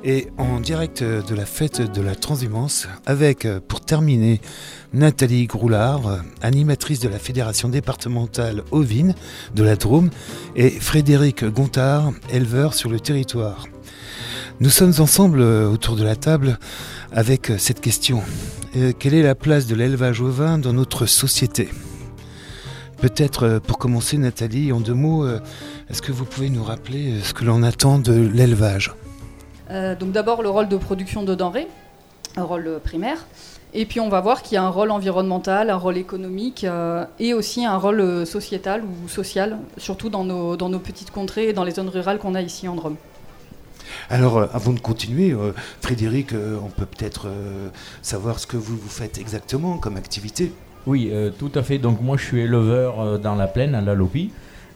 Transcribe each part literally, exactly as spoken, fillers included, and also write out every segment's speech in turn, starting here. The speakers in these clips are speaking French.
Et en direct de la fête de la transhumance, avec, pour terminer, Nathalie Groulard, animatrice de la fédération départementale ovine de la Drôme, et Frédéric Gontard, éleveur sur le territoire. Nous sommes ensemble autour de la table avec cette question. Quelle est la place de l'élevage ovin dans notre société ? Peut-être pour commencer, Nathalie, en deux mots, est-ce que vous pouvez nous rappeler ce que l'on attend de l'élevage ? Euh, donc d'abord le rôle de production de denrées, un rôle primaire, et puis on va voir qu'il y a un rôle environnemental, un rôle économique euh, et aussi un rôle sociétal ou social, surtout dans nos, dans nos petites contrées et dans les zones rurales qu'on a ici en Drôme. Alors euh, avant de continuer, euh, Frédéric, euh, on peut peut-être euh, savoir ce que vous, vous faites exactement comme activité ? Oui, euh, tout à fait. Donc moi je suis éleveur euh, dans la plaine, à la Lopie.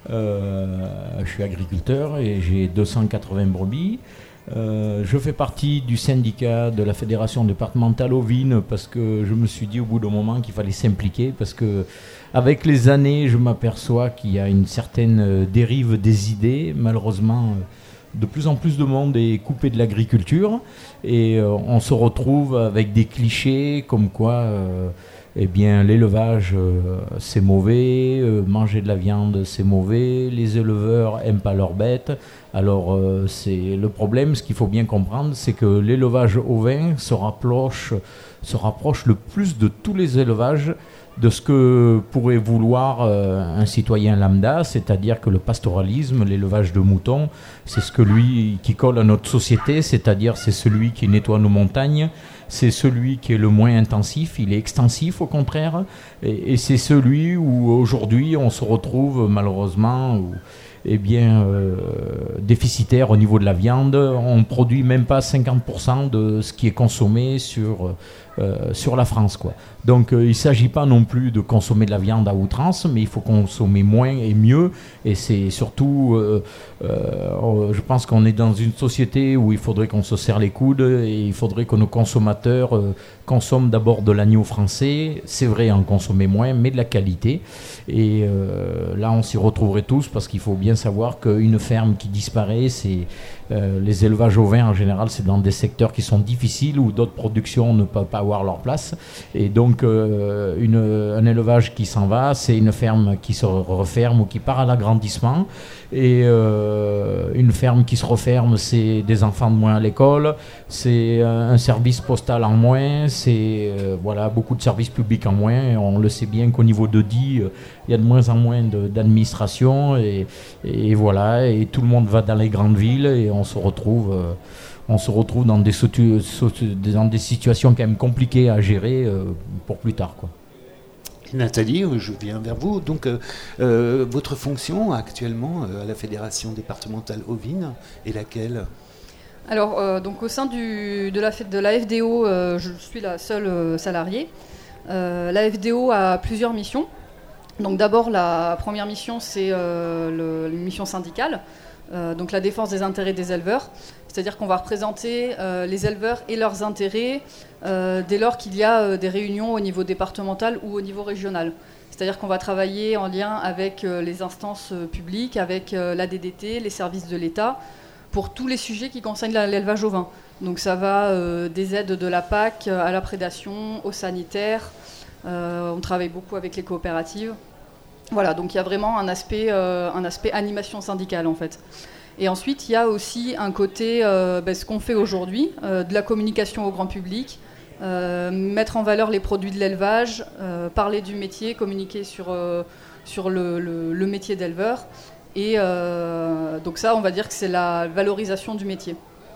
Euh, je suis agriculteur et j'ai deux cent quatre-vingts brebis. Euh, je fais partie du syndicat de la fédération départementale ovine parce que je me suis dit au bout d'un moment qu'il fallait s'impliquer parce que avec les années je m'aperçois qu'il y a une certaine dérive des idées. Malheureusement, de plus en plus de monde est coupé de l'agriculture et euh, on se retrouve avec des clichés comme quoi euh, eh bien, l'élevage, euh, c'est mauvais, euh, manger de la viande, c'est mauvais, les éleveurs n'aiment pas leurs bêtes. Alors, euh, c'est le problème, ce qu'il faut bien comprendre, c'est que l'élevage ovin se rapproche, se rapproche le plus de tous les élevages de ce que pourrait vouloir euh, un citoyen lambda, c'est-à-dire que le pastoralisme, l'élevage de moutons, c'est ce que lui qui colle à notre société, c'est-à-dire c'est celui qui nettoie nos montagnes, c'est celui qui est le moins intensif, il est extensif au contraire, et, et c'est celui où aujourd'hui on se retrouve malheureusement où, eh bien, euh, déficitaire au niveau de la viande. On ne produit même pas cinquante pour cent de ce qui est consommé sur, euh, sur la France, quoi. Donc euh, il ne s'agit pas non plus de consommer de la viande à outrance, mais il faut consommer moins et mieux. Et c'est surtout, euh, euh, je pense qu'on est dans une société où il faudrait qu'on se serre les coudes et il faudrait que nos consommateurs euh, consomment d'abord de l'agneau français. C'est vrai, en consommer moins, mais de la qualité. Et euh, là, on s'y retrouverait tous parce qu'il faut bien savoir qu'une ferme qui disparaît, c'est euh, les élevages ovins en général, c'est dans des secteurs qui sont difficiles où d'autres productions ne peuvent pas avoir leur place. Et donc, euh, une, un élevage qui s'en va, c'est une ferme qui se referme ou qui part à l'agrandissement. Et euh, une ferme qui se referme, c'est des enfants de moins à l'école, c'est un service postal en moins, c'est euh, voilà, beaucoup de services publics en moins. Et on le sait bien qu'au niveau de D I, euh, il y a de moins en moins de, d'administration et, et voilà, et tout le monde va dans les grandes villes et on se retrouve, euh, on se retrouve dans des, sotu- sotu- dans des situations quand même compliquées à gérer euh, pour plus tard, quoi. Nathalie, je viens vers vous. Donc, euh, euh, votre fonction actuellement euh, à la Fédération départementale ovine est laquelle ? Alors, euh, donc au sein du, de, la, de la F D O, euh, je suis la seule euh, salariée. Euh, la F D O a plusieurs missions. Donc d'abord, la première mission, c'est euh, le, une mission syndicale, euh, donc la défense des intérêts des éleveurs. C'est-à-dire qu'on va représenter euh, les éleveurs et leurs intérêts euh, dès lors qu'il y a euh, des réunions au niveau départemental ou au niveau régional. C'est-à-dire qu'on va travailler en lien avec euh, les instances euh, publiques, avec euh, l'A D D T, les services de l'État, pour tous les sujets qui concernent l'élevage ovin. Donc ça va euh, des aides de la P A C à la prédation, au sanitaire. Euh, on travaille beaucoup avec les coopératives. Voilà, donc il y a vraiment un aspect, euh, un aspect animation syndicale en fait. Et ensuite, il y a aussi un côté, euh, ben, ce qu'on fait aujourd'hui, euh, de la communication au grand public, euh, mettre en valeur les produits de l'élevage, euh, parler du métier, communiquer sur, euh, sur le, le, le métier d'éleveur. Et euh, donc ça, on va dire que c'est la valorisation du métier.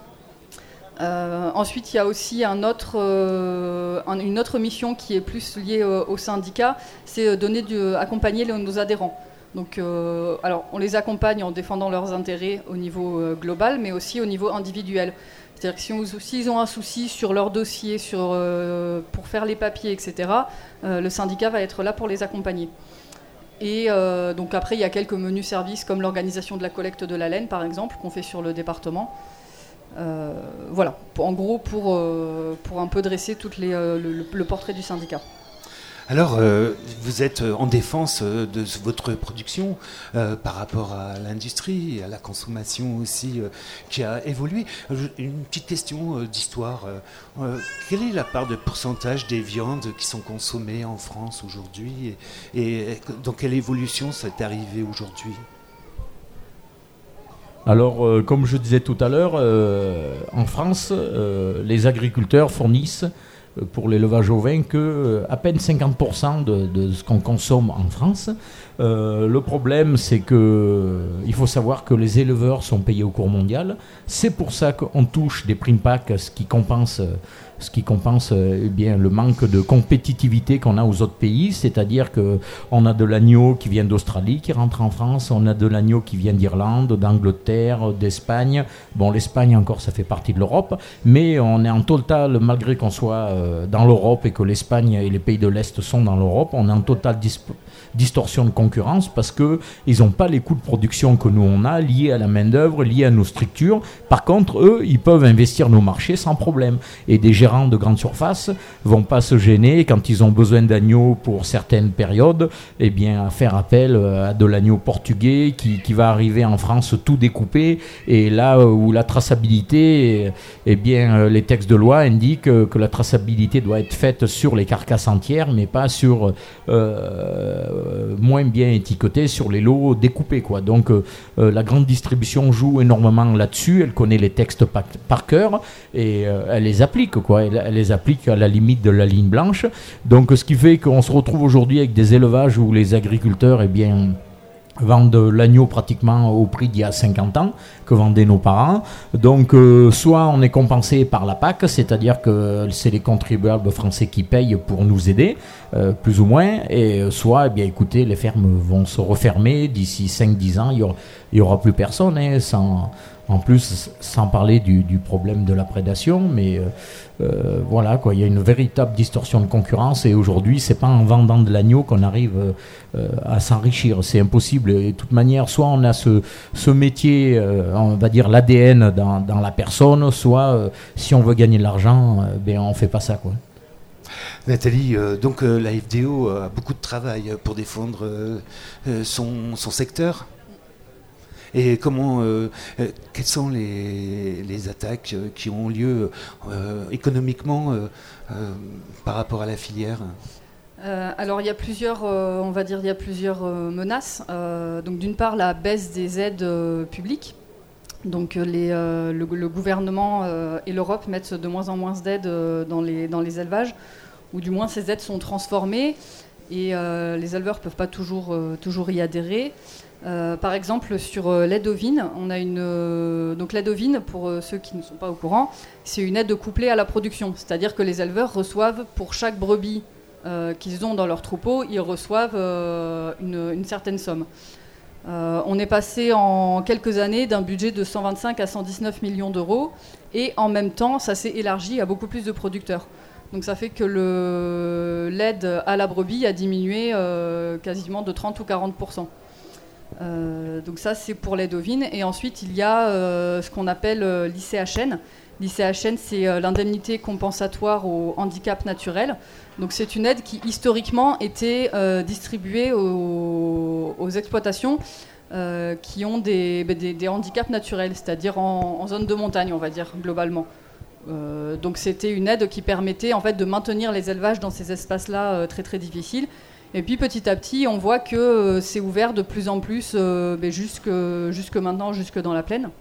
Euh, ensuite, il y a aussi un autre, euh, un, une autre mission qui est plus liée euh, au syndicat, c'est donner du, accompagner les, nos adhérents. Donc, euh, alors, on les accompagne en défendant leurs intérêts au niveau euh, global, mais aussi au niveau individuel. C'est-à-dire que si on, s'ils ont un souci sur leur dossier, sur, euh, pour faire les papiers, et cetera, euh, le syndicat va être là pour les accompagner. Et euh, donc après, il y a quelques menus services comme l'organisation de la collecte de la laine, par exemple, qu'on fait sur le département. Euh, voilà, en gros, pour, euh, pour un peu dresser toutes les, euh, le, le portrait du syndicat. Alors, euh, vous êtes en défense de votre production euh, par rapport à l'industrie et à la consommation aussi euh, qui a évolué. Une petite question euh, d'histoire. Euh, quelle est la part de pourcentage des viandes qui sont consommées en France aujourd'hui et, et dans quelle évolution ça est arrivé aujourd'hui ? Alors, euh, comme je disais tout à l'heure, euh, en France, euh, les agriculteurs fournissent pour l'élevage ovin que euh, à peine cinquante pour cent de, de ce qu'on consomme en France. Euh, le problème, c'est que euh, il faut savoir que les éleveurs sont payés au cours mondial. C'est pour ça qu'on touche des primes P A C, ce qui compense, euh, ce qui compense euh, eh bien, le manque de compétitivité qu'on a aux autres pays. C'est-à-dire qu'on a de l'agneau qui vient d'Australie, qui rentre en France. On a de l'agneau qui vient d'Irlande, d'Angleterre, d'Espagne. Bon, l'Espagne encore, ça fait partie de l'Europe. Mais on est en total, malgré qu'on soit euh, dans l'Europe et que l'Espagne et les pays de l'Est sont dans l'Europe, on est en totale disp- distorsion de concurrence parce qu'ils n'ont pas les coûts de production que nous on a liés à la main-d'œuvre, liés à nos structures. Par contre, eux, ils peuvent investir nos marchés sans problème. Et des gérants de grandes surfaces vont pas se gêner quand ils ont besoin d'agneaux pour certaines périodes, eh bien, à faire appel à de l'agneau portugais qui, qui va arriver en France tout découpé. Et là où la traçabilité, eh bien, les textes de loi indiquent que la traçabilité doit être faite sur les carcasses entières, mais pas sur euh, moins bien étiqueté sur les lots découpés, quoi. Donc euh, la grande distribution joue énormément là-dessus, elle connaît les textes par, par cœur et euh, elle les applique, quoi. Elle, elle les applique à la limite de la ligne blanche. Donc ce qui fait qu'on se retrouve aujourd'hui avec des élevages où les agriculteurs, eh bien, vendent l'agneau pratiquement au prix d'il y a cinquante ans que vendaient nos parents. Donc euh, soit on est compensé par la P A C, c'est-à-dire que c'est les contribuables français qui payent pour nous aider, euh, plus ou moins, et soit, eh bien, écoutez, les fermes vont se refermer d'ici cinq dix ans, il n'y aura, il y aura plus personne, hein, sans, en plus, sans parler du, du problème de la prédation, mais euh, euh, voilà, quoi, il y a une véritable distorsion de concurrence et aujourd'hui, c'est pas en vendant de l'agneau qu'on arrive euh, à s'enrichir, c'est impossible. Et de toute manière, soit on a ce, ce métier, euh, on va dire l'A D N dans, dans la personne, soit euh, si on veut gagner de l'argent, euh, ben on fait pas ça, quoi. Nathalie, euh, donc euh, la F D O a beaucoup de travail pour défendre euh, son, son secteur. Et comment, euh, euh, quelles sont les, les attaques qui ont lieu euh, économiquement euh, euh, par rapport à la filière ? Euh, alors il y a plusieurs, euh, on va dire, il y a plusieurs euh, menaces. Euh, donc d'une part la baisse des aides euh, publiques. Donc les, euh, le, le gouvernement euh, et l'Europe mettent de moins en moins d'aides euh, dans les dans les élevages, ou du moins ces aides sont transformées et euh, les éleveurs peuvent pas toujours euh, toujours y adhérer. Euh, par exemple, sur euh, l'aide ovine, on a une euh, donc l'aide ovine, pour euh, ceux qui ne sont pas au courant, c'est une aide couplée à la production, c'est-à-dire que les éleveurs reçoivent pour chaque brebis euh, qu'ils ont dans leur troupeau, ils reçoivent euh, une, une certaine somme. Euh, on est passé en quelques années d'un budget de cent vingt-cinq à cent dix-neuf millions d'euros, et en même temps, ça s'est élargi à beaucoup plus de producteurs. Donc ça fait que le, l'aide à la brebis a diminué euh, quasiment de trente ou quarante pour cent. Euh, donc ça c'est pour l'aide ovine. Et ensuite il y a euh, ce qu'on appelle euh, l'I C H N. L'I C H N, c'est euh, l'indemnité compensatoire au handicap naturel. Donc c'est une aide qui historiquement était euh, distribuée aux, aux exploitations euh, qui ont des, des, des handicaps naturels, c'est-à-dire en, en zone de montagne, on va dire globalement. Euh, donc c'était une aide qui permettait en fait de maintenir les élevages dans ces espaces-là euh, très très difficiles. Et puis petit à petit, on voit que euh, c'est ouvert de plus en plus, euh, ben, jusque, jusque maintenant, jusque dans la plaine.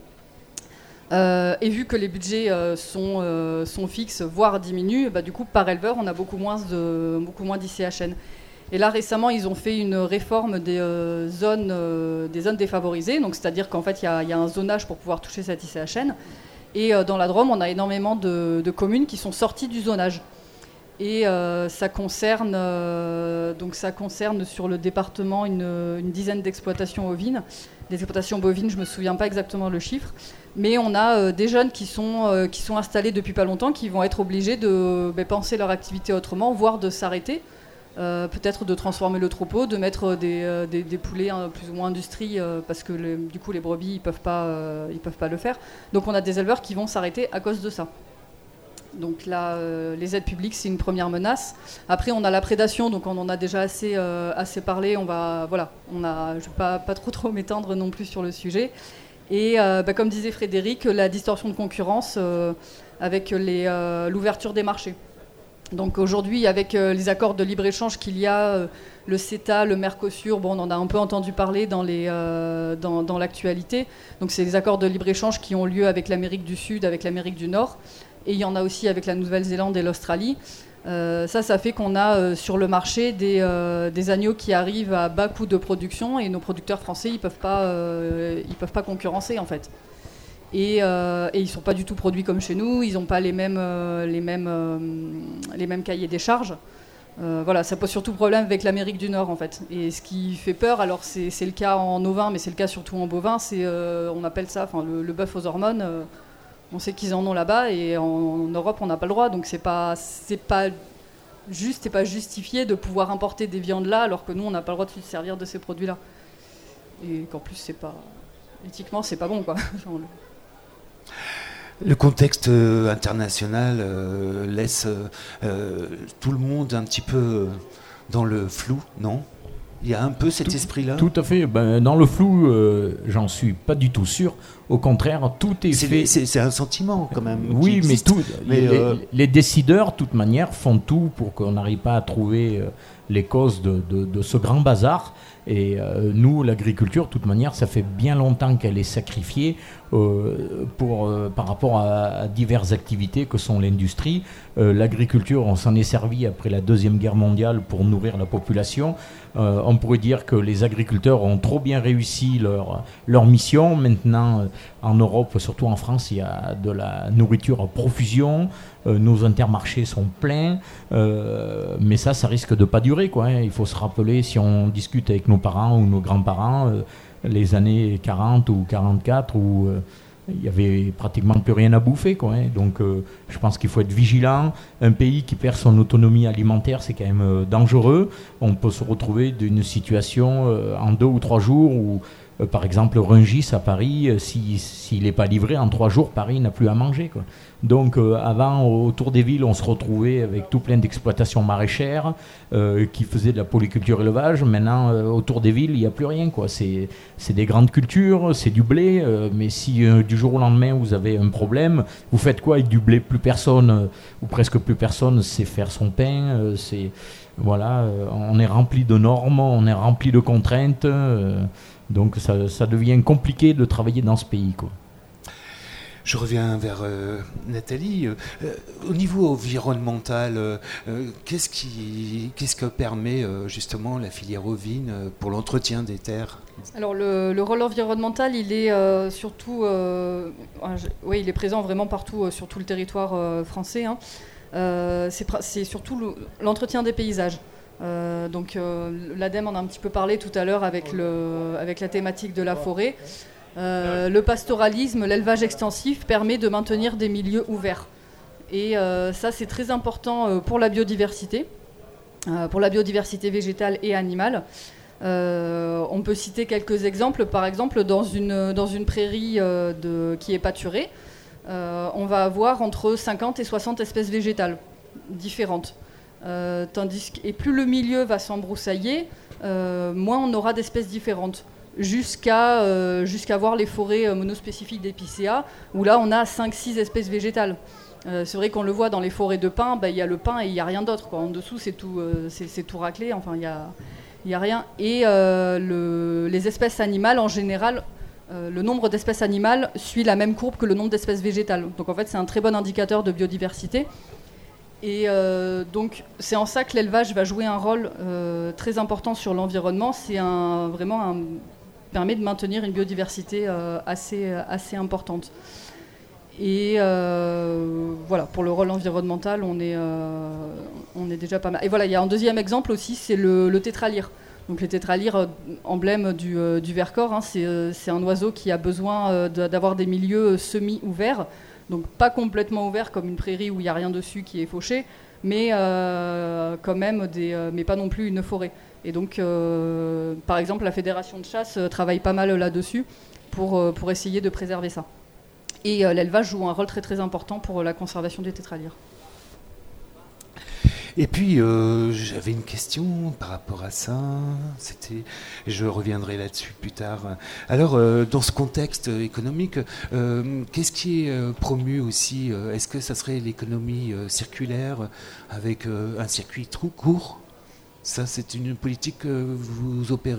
Euh, et vu que les budgets euh, sont, euh, sont fixes, voire diminuent, bah, du coup, par éleveur, on a beaucoup moins de, beaucoup moins d'I C H N. Et là, récemment, ils ont fait une réforme des, euh, zones, euh, des zones défavorisées. Donc, c'est-à-dire qu'en fait, il y, y a un zonage pour pouvoir toucher cette I C H N. Et euh, dans la Drôme, on a énormément de, de communes qui sont sorties du zonage. Et euh, ça concerne, euh, donc ça concerne sur le département une, une dizaine d'exploitations ovines. Des exploitations bovines, je ne me souviens pas exactement le chiffre. Mais on a euh, des jeunes qui sont, euh, qui sont installés depuis pas longtemps, qui vont être obligés de bah, penser leur activité autrement, voire de s'arrêter. Euh, peut-être de transformer le troupeau, de mettre des, euh, des, des poulets hein, plus ou moins industrie, euh, parce que les, du coup les brebis, ils peuvent pas, euh, ils peuvent pas le faire. Donc on a des éleveurs qui vont s'arrêter à cause de ça. Donc là, euh, les aides publiques, c'est une première menace. Après, on a la prédation, donc on en a déjà assez, euh, assez parlé. On va, voilà, on a, je ne vais pas, pas trop, trop m'étendre non plus sur le sujet. Et euh, bah, comme disait Frédéric, la distorsion de concurrence euh, avec les, euh, l'ouverture des marchés. Donc aujourd'hui, avec euh, les accords de libre-échange qu'il y a, euh, le CETA, le Mercosur, bon, on en a un peu entendu parler dans, les, euh, dans, dans l'actualité. Donc c'est les accords de libre-échange qui ont lieu avec l'Amérique du Sud, avec l'Amérique du Nord. Et il y en a aussi avec la Nouvelle-Zélande et l'Australie. Euh, ça, ça fait qu'on a euh, sur le marché des, euh, des agneaux qui arrivent à bas coût de production et nos producteurs français, ils ne peuvent pas, euh, ils peuvent pas concurrencer en fait. Et, euh, et ils ne sont pas du tout produits comme chez nous, ils n'ont pas les mêmes, euh, les, mêmes, euh, les mêmes cahiers des charges. Euh, voilà, ça pose surtout problème avec l'Amérique du Nord en fait. Et ce qui fait peur, alors c'est, c'est le cas en ovin, mais c'est le cas surtout en bovin, c'est, euh, on appelle ça le, le bœuf aux hormones. Euh, On sait qu'ils en ont là-bas et en, en Europe, on n'a pas le droit. Donc, c'est pas, c'est pas juste et pas justifié de pouvoir importer des viandes là alors que nous, on n'a pas le droit de se servir de ces produits-là. Et qu'en plus, c'est pas, éthiquement, c'est pas bon, quoi. Le contexte euh, international euh, laisse euh, tout le monde un petit peu dans le flou, non ? Il y a un peu cet tout, esprit-là. Tout à fait. Ben, dans le flou, euh, j'en suis pas du tout sûr. Au contraire, tout est c'est, fait. C'est, c'est un sentiment quand même. Oui, mais, tout, mais les, euh... les décideurs, de toute manière, font tout pour qu'on n'arrive pas à trouver euh, les causes de, de, de ce grand bazar. Et euh, nous, l'agriculture, de toute manière, ça fait bien longtemps qu'elle est sacrifiée euh, pour, euh, par rapport à, à diverses activités que sont l'industrie. Euh, l'agriculture, on s'en est servi après la Deuxième Guerre mondiale pour nourrir la population. Euh, on pourrait dire que les agriculteurs ont trop bien réussi leur, leur mission. Maintenant, en Europe, surtout en France, il y a de la nourriture à profusion. Euh, nos intermarchés sont pleins. Euh, mais ça, ça risque de pas durer, quoi, hein. Il faut se rappeler, si on discute avec nos parents ou nos grands-parents, euh, les années quarante ou quarante-quatre, où euh, il n'y avait pratiquement plus rien à bouffer, quoi, hein. Donc euh, je pense qu'il faut être vigilant. Un pays qui perd son autonomie alimentaire, c'est quand même euh, dangereux. On peut se retrouver d'une situation euh, en deux ou trois jours où, euh, par exemple, Rungis à Paris, euh, si, s'il n'est pas livré, en trois jours, Paris n'a plus à manger, quoi. Donc euh, avant, autour des villes, on se retrouvait avec tout plein d'exploitations maraîchères euh, qui faisaient de la polyculture élevage. Maintenant, euh, autour des villes, il n'y a plus rien, quoi. C'est, c'est des grandes cultures, c'est du blé, euh, mais si euh, du jour au lendemain, vous avez un problème, vous faites quoi avec du blé ? Plus personne, euh, ou presque plus personne, sait faire son pain. Euh, c'est, voilà, euh, on est rempli de normes, on est rempli de contraintes. Euh, donc ça, ça devient compliqué de travailler dans ce pays, quoi. Je reviens vers euh, Nathalie. Euh, au niveau environnemental, euh, qu'est-ce, qui, qu'est-ce que permet euh, justement la filière ovine euh, pour l'entretien des terres ? Alors le, le rôle environnemental, il est euh, surtout, euh, oui, il est présent vraiment partout euh, sur tout le territoire euh, français. Hein. Euh, c'est, c'est surtout le, l'entretien des paysages. Euh, donc euh, l'ADEME en a un petit peu parlé tout à l'heure avec, le, avec la thématique de la forêt. Euh, le pastoralisme, l'élevage extensif permet de maintenir des milieux ouverts. Et euh, ça, c'est très important euh, pour la biodiversité, euh, pour la biodiversité végétale et animale. Euh, on peut citer quelques exemples. Par exemple, dans une, dans une prairie euh, de, qui est pâturée, euh, on va avoir entre cinquante et soixante espèces végétales différentes. Euh, tandis que, et plus le milieu va s'embroussailler, euh, moins on aura d'espèces différentes. Jusqu'à, euh, jusqu'à voir les forêts monospécifiques d'épicéa, où là on a cinq six espèces végétales. Euh, c'est vrai qu'on le voit dans les forêts de pins, bah, y a le pin et il n'y a rien d'autre, quoi. En dessous c'est tout, euh, c'est, c'est tout raclé, enfin il n'y a, y a rien. Et euh, le, les espèces animales en général, euh, le nombre d'espèces animales suit la même courbe que le nombre d'espèces végétales. Donc en fait c'est un très bon indicateur de biodiversité. Et euh, donc c'est en ça que l'élevage va jouer un rôle euh, très important sur l'environnement. C'est un, vraiment un permet de maintenir une biodiversité euh, assez, assez importante. Et euh, voilà, pour le rôle environnemental, on est, euh, on est déjà pas mal. Et voilà, il y a un deuxième exemple aussi, c'est le, le tétralyre. Donc le tétralyre, euh, emblème du, euh, du Vercors, hein, c'est, euh, c'est un oiseau qui a besoin euh, de, d'avoir des milieux semi-ouverts, donc pas complètement ouverts comme une prairie où il n'y a rien dessus qui est fauché, mais euh, quand même, des, euh, mais pas non plus une forêt. Et donc, euh, par exemple, la Fédération de chasse euh, travaille pas mal là-dessus pour, euh, pour essayer de préserver ça. Et euh, l'élevage joue un rôle très très important pour la conservation des tétralyres. Et puis, euh, j'avais une question par rapport à ça. C'était, je reviendrai là-dessus plus tard. Alors, euh, dans ce contexte économique, euh, qu'est-ce qui est euh, promu aussi euh, Est-ce que ça serait l'économie euh, circulaire avec euh, un circuit trop court ? Ça, c'est une politique que vous opérez ?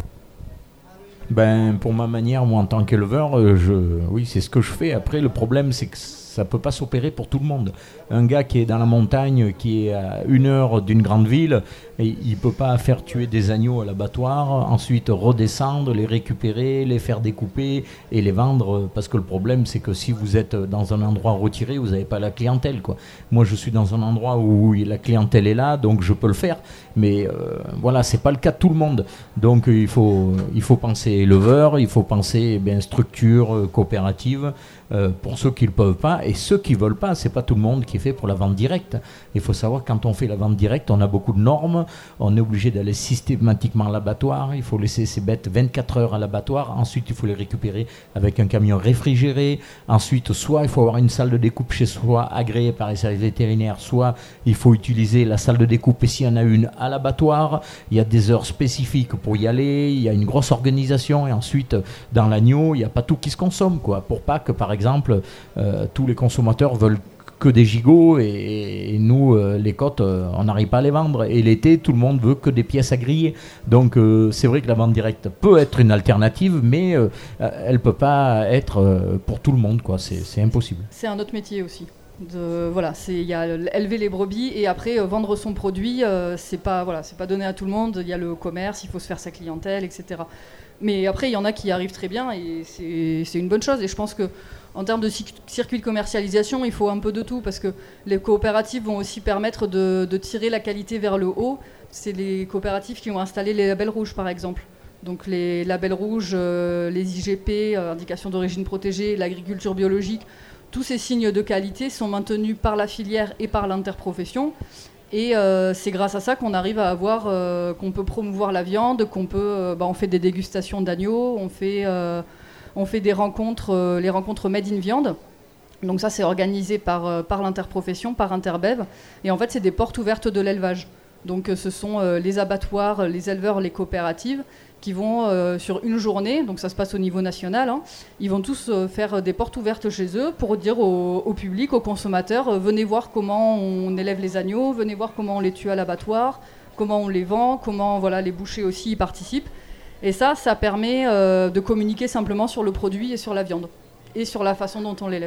Ben, pour ma manière, moi en tant qu'éleveur, euh, je, oui, c'est ce que je fais. Après, le problème, c'est que ça ne peut pas s'opérer pour tout le monde. Un gars qui est dans la montagne, qui est à une heure d'une grande ville, et il ne peut pas faire tuer des agneaux à l'abattoir, ensuite redescendre, les récupérer, les faire découper et les vendre. Parce que le problème, c'est que si vous êtes dans un endroit retiré, vous n'avez pas la clientèle, quoi. Moi, je suis dans un endroit où la clientèle est là, donc je peux le faire. Mais euh, voilà, ce n'est pas le cas de tout le monde. Donc il faut, il faut penser éleveur, il faut penser eh bien, structure euh, coopérative euh, pour ceux qui ne le peuvent pas. Et ceux qui ne veulent pas, ce n'est pas tout le monde qui fait pour la vente directe. Il faut savoir, quand on fait la vente directe, on a beaucoup de normes. On est obligé d'aller systématiquement à l'abattoir. Il faut laisser ces bêtes vingt-quatre heures à l'abattoir. Ensuite, il faut les récupérer avec un camion réfrigéré. Ensuite, soit il faut avoir une salle de découpe chez soi agréée par les services vétérinaires, soit il faut utiliser la salle de découpe, et s'il y en a une, à l'abattoir. Il y a des heures spécifiques pour y aller. Il y a une grosse organisation. Et ensuite, dans l'agneau, il n'y a pas tout qui se consomme, quoi. Pour pas que, par exemple, euh, tous les consommateurs veulent que des gigots et, et nous, euh, les côtes, euh, on n'arrive pas à les vendre. Et l'été, tout le monde veut que des pièces à griller. Donc, euh, c'est vrai que la vente directe peut être une alternative, mais euh, elle ne peut pas être euh, pour tout le monde, quoi. C'est, c'est impossible. C'est un autre métier aussi. De, voilà, c'est, il y a élever les brebis et après euh, vendre son produit, euh, c'est pas, voilà, c'est pas donné à tout le monde. Il y a le commerce, il faut se faire sa clientèle, et cetera. Mais après, il y en a qui y arrivent très bien et c'est, c'est une bonne chose. Et je pense que en termes de circuit de commercialisation, il faut un peu de tout parce que les coopératives vont aussi permettre de, de tirer la qualité vers le haut. C'est les coopératives qui ont installé les labels rouges, par exemple. Donc les labels rouges, euh, les I G P, euh, indication d'origine protégée, l'agriculture biologique, tous ces signes de qualité sont maintenus par la filière et par l'interprofession. Et euh, c'est grâce à ça qu'on arrive à avoir, euh, qu'on peut promouvoir la viande, qu'on peut, euh, bah, on fait des dégustations d'agneaux, on fait... Euh, On fait des rencontres, euh, les rencontres Made in Viande. Donc ça, c'est organisé par, euh, par l'interprofession, par Interbev. Et en fait, c'est des portes ouvertes de l'élevage. Donc euh, ce sont euh, les abattoirs, les éleveurs, les coopératives qui vont euh, sur une journée, donc ça se passe au niveau national, hein, ils vont tous euh, faire des portes ouvertes chez eux pour dire au, au public, aux consommateurs, euh, venez voir comment on élève les agneaux, venez voir comment on les tue à l'abattoir, comment on les vend, comment voilà, les bouchers aussi y participent. Et ça, ça permet euh, de communiquer simplement sur le produit et sur la viande, et sur la façon dont on l'élève.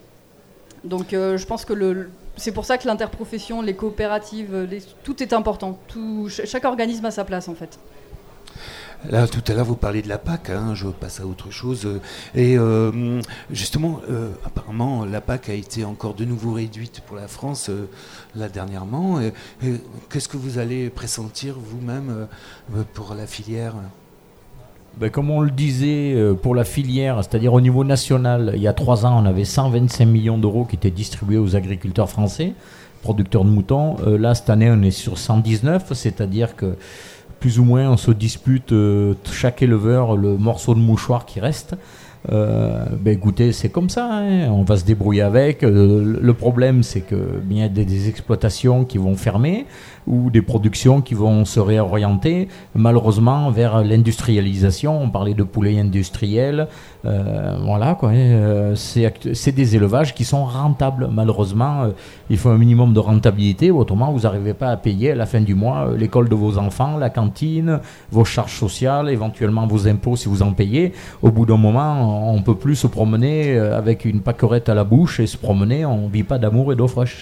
Donc euh, je pense que le, c'est pour ça que l'interprofession, les coopératives, les, tout est important. Tout, chaque organisme a sa place en fait. Là, tout à l'heure, vous parliez de la P A C, hein, je passe à autre chose. Et euh, justement, euh, apparemment, la P A C a été encore de nouveau réduite pour la France, euh, là, dernièrement. Et, et qu'est-ce que vous allez pressentir vous-même euh, pour la filière ? Ben, comme on le disait euh, pour la filière, c'est-à-dire au niveau national, il y a trois ans, on avait cent vingt-cinq millions d'euros qui étaient distribués aux agriculteurs français, producteurs de moutons. Euh, là, cette année, on est sur cent dix-neuf, c'est-à-dire que plus ou moins, on se dispute, euh, chaque éleveur, le morceau de mouchoir qui reste. Euh, ben écoutez, c'est comme ça, hein, on va se débrouiller avec. Euh, le problème, c'est que bien, il y a des, des exploitations qui vont fermer ou des productions qui vont se réorienter malheureusement vers l'industrialisation. On parlait de poulets industriels, euh, voilà quoi. Euh, c'est, c'est des élevages qui sont rentables. Malheureusement, euh, il faut un minimum de rentabilité, autrement vous n'arrivez pas à payer à la fin du mois euh, l'école de vos enfants, la cantine, vos charges sociales, éventuellement vos impôts si vous en payez. Au bout d'un moment, on ne peut plus se promener avec une pâquerette à la bouche et se promener, on ne vit pas d'amour et d'eau fraîche.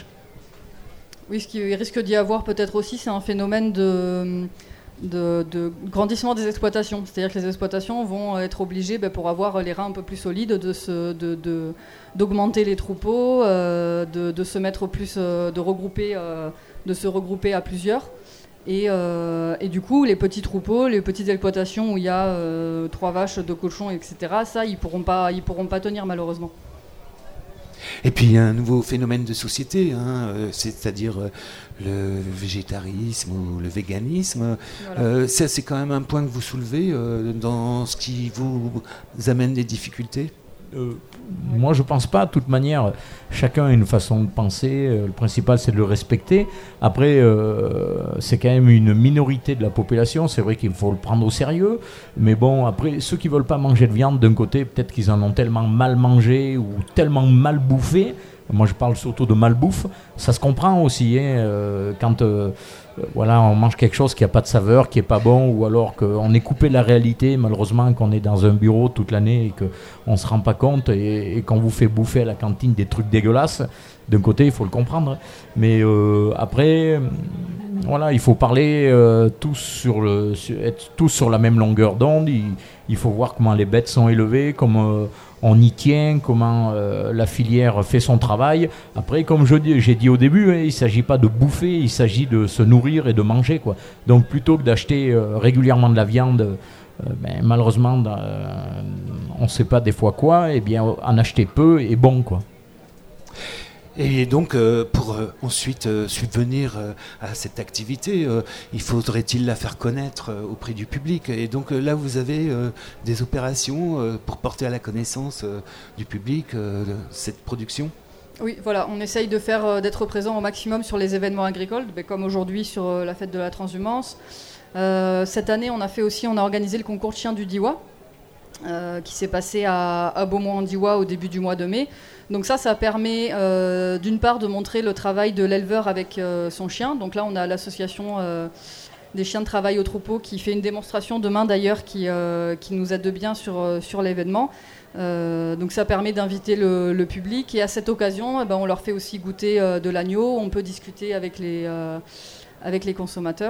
Oui, ce qui risque d'y avoir peut-être aussi, c'est un phénomène de, de, de grandissement des exploitations. C'est-à-dire que les exploitations vont être obligées, ben, pour avoir les reins un peu plus solides, de se, de, de, d'augmenter les troupeaux, euh, de, de se mettre plus, euh, de regrouper, euh, de se regrouper à plusieurs. Et, euh, et du coup, les petits troupeaux, les petites exploitations où il y a euh, trois vaches, deux cochons, et cetera, ça, ils pourront pas, ils pourront pas tenir malheureusement. Et puis il y a un nouveau phénomène de société, hein, euh, c'est-à-dire euh, le végétarisme ou le véganisme. Voilà. Euh, ça, c'est quand même un point que vous soulevez euh, dans ce qui vous amène des difficultés. euh, moi je pense pas. De toute manière, chacun a une façon de penser. Euh, le principal c'est de le respecter. Après, euh, c'est quand même une minorité de la population. C'est vrai qu'il faut le prendre au sérieux. Mais bon, après, ceux qui veulent pas manger de viande, d'un côté, peut-être qu'ils en ont tellement mal mangé ou tellement mal bouffé. Moi je parle surtout de malbouffe. Ça se comprend aussi, hein, euh, quand euh, voilà, on mange quelque chose qui n'a pas de saveur, qui n'est pas bon, ou alors qu'on est coupé de la réalité, malheureusement qu'on est dans un bureau toute l'année et qu'on ne se rend pas compte, et, et qu'on vous fait bouffer à la cantine des trucs dégueulasses. D'un côté, il faut le comprendre. Mais euh, après, voilà, il faut parler euh, tous sur le, sur, être tous sur la même longueur d'onde. Il, il faut voir comment les bêtes sont élevées, comment euh, on y tient, comment euh, la filière fait son travail. Après, comme je dis, j'ai dit au début, hein, il ne s'agit pas de bouffer, il s'agit de se nourrir et de manger, quoi. Donc plutôt que d'acheter euh, régulièrement de la viande, euh, ben, malheureusement, euh, on ne sait pas des fois quoi, et bien en acheter peu et bon, quoi. Et donc, euh, pour euh, ensuite euh, subvenir euh, à cette activité, euh, il faudrait-il la faire connaître euh, auprès du public. Et donc euh, là, vous avez euh, des opérations euh, pour porter à la connaissance euh, du public euh, cette production ? Oui, voilà, on essaye de faire, euh, d'être présent au maximum sur les événements agricoles, mais comme aujourd'hui sur euh, la fête de la transhumance. Euh, cette année, on a fait aussi, on a organisé le concours de chiens du Diois, euh, qui s'est passé à, à Beaumont-en-Diois au début du mois de mai. Donc ça, ça permet euh, d'une part de montrer le travail de l'éleveur avec euh, son chien. Donc là, on a l'association euh, des chiens de travail au troupeau qui fait une démonstration demain d'ailleurs qui, euh, qui nous aide bien sur, euh, sur l'événement. Euh, donc ça permet d'inviter le, le public et à cette occasion, eh ben, on leur fait aussi goûter euh, de l'agneau. On peut discuter avec les, euh, avec les consommateurs.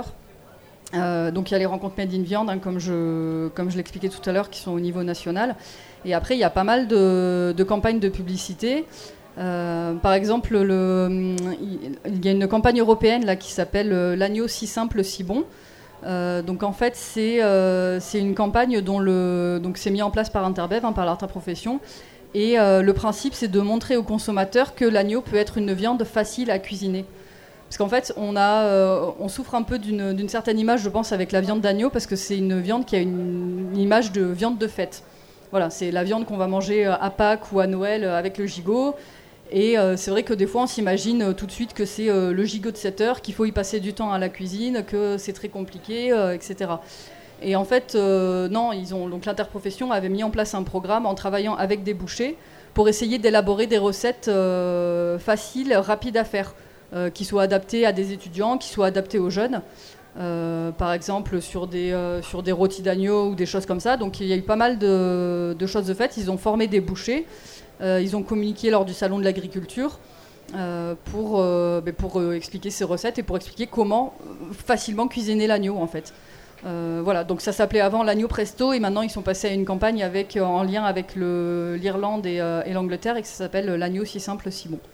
Euh, donc il y a les rencontres Made in Viande, hein, comme je, comme je l'expliquais tout à l'heure, qui sont au niveau national. Et après, il y a pas mal de, de campagnes de publicité. Euh, par exemple, le, il y a une campagne européenne là, qui s'appelle euh, L'agneau si simple, si bon. Euh, donc en fait, c'est, euh, c'est une campagne dont le, donc c'est mis en place par Interbev, hein, par l'interprofession. Et euh, le principe, c'est de montrer aux consommateurs que l'agneau peut être une viande facile à cuisiner. Parce qu'en fait, on, a, euh, on souffre un peu d'une, d'une certaine image, je pense, avec la viande d'agneau, parce que c'est une viande qui a une, une image de viande de fête. Voilà, c'est la viande qu'on va manger à Pâques ou à Noël avec le gigot. Et euh, c'est vrai que des fois, on s'imagine euh, tout de suite que c'est euh, le gigot de sept heures, qu'il faut y passer du temps à la cuisine, que c'est très compliqué, euh, et cetera. Et en fait, euh, non, ils ont, donc l'interprofession avait mis en place un programme en travaillant avec des bouchers pour essayer d'élaborer des recettes euh, faciles, rapides à faire, euh, qui soient adaptées à des étudiants, qui soient adaptées aux jeunes. Euh, par exemple sur des, euh, sur des rôtis d'agneau ou des choses comme ça. Donc il y a eu pas mal de, de choses de fait. Ils ont formé des bouchers, euh, ils ont communiqué lors du salon de l'agriculture euh, pour, euh, ben pour euh, expliquer ces recettes et pour expliquer comment euh, facilement cuisiner l'agneau en fait. Euh, voilà, donc ça s'appelait avant l'agneau presto et maintenant ils sont passés à une campagne avec, euh, en lien avec le, l'Irlande et, euh, et l'Angleterre et que ça s'appelle l'agneau si simple si bon.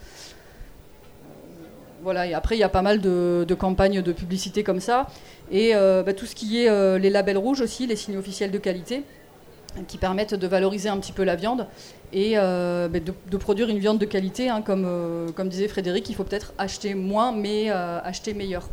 Voilà, et après, il y a pas mal de, de campagnes de publicité comme ça. Et euh, bah, tout ce qui est euh, les labels rouges aussi, les signes officiels de qualité, qui permettent de valoriser un petit peu la viande et euh, bah, de, de produire une viande de qualité. Hein, comme, euh, comme disait Frédéric, il faut peut-être acheter moins, mais euh, acheter meilleur.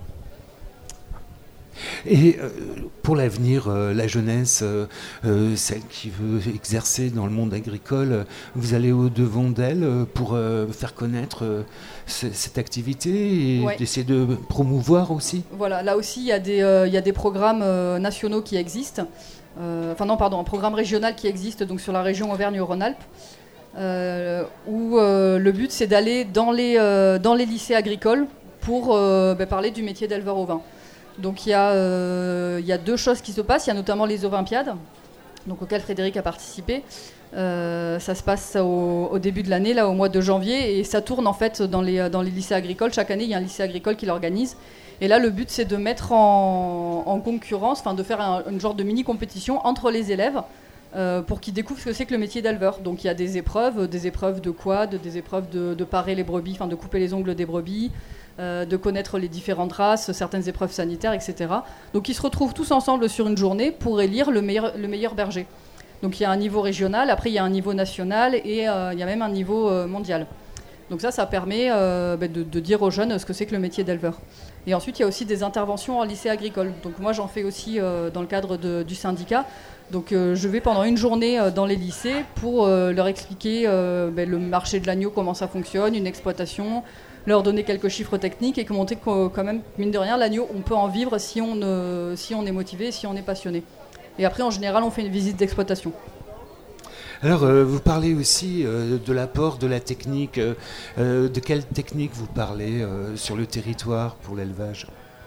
Et euh, pour l'avenir, euh, la jeunesse, euh, euh, celle qui veut exercer dans le monde agricole, euh, vous allez au-devant d'elle euh, pour euh, faire connaître euh, c- cette activité et ouais. d'essayer de promouvoir aussi. Voilà, là aussi, il y a des, euh, il y a des programmes euh, nationaux qui existent. Euh, enfin non, pardon, un programme régional qui existe donc, sur la région Auvergne-Rhône-Alpes. Euh, où euh, le but, c'est d'aller dans les, euh, dans les lycées agricoles pour euh, bah, parler du métier d'éleveur ovin. Donc il y, euh, y a deux choses qui se passent. Il y a notamment les Ovimpiades, donc auxquelles Frédéric a participé. Euh, ça se passe au, au début de l'année, là, au mois de janvier, et ça tourne en fait dans les, dans les lycées agricoles. Chaque année, il y a un lycée agricole qui l'organise. Et là, le but, c'est de mettre en, en concurrence, enfin de faire un, une genre de mini-compétition entre les élèves euh, pour qu'ils découvrent ce que c'est que le métier d'éleveur. Donc il y a des épreuves, des épreuves de quad, des épreuves de, de parer les brebis, enfin de couper les ongles des brebis, Euh, de connaître les différentes races, certaines épreuves sanitaires, et cetera. Donc ils se retrouvent tous ensemble sur une journée pour élire le meilleur, le meilleur berger. Donc il y a un niveau régional, après il y a un niveau national et euh, il y a même un niveau euh, mondial. Donc ça, ça permet euh, bah, de, de dire aux jeunes ce que c'est que le métier d'éleveur. Et ensuite, il y a aussi des interventions en lycée agricole. Donc moi, j'en fais aussi euh, dans le cadre de, du syndicat. Donc euh, je vais pendant une journée euh, dans les lycées pour euh, leur expliquer euh, bah, le marché de l'agneau, comment ça fonctionne, une exploitation, leur donner quelques chiffres techniques et montrer que quand même, mine de rien, l'agneau, on peut en vivre si on, euh, si on est motivé, si on est passionné. Et après, en général, on fait une visite d'exploitation. Alors, euh, vous parlez aussi euh, de l'apport de la technique. Euh, euh, de quelle technique vous parlez euh, sur le territoire pour l'élevage ?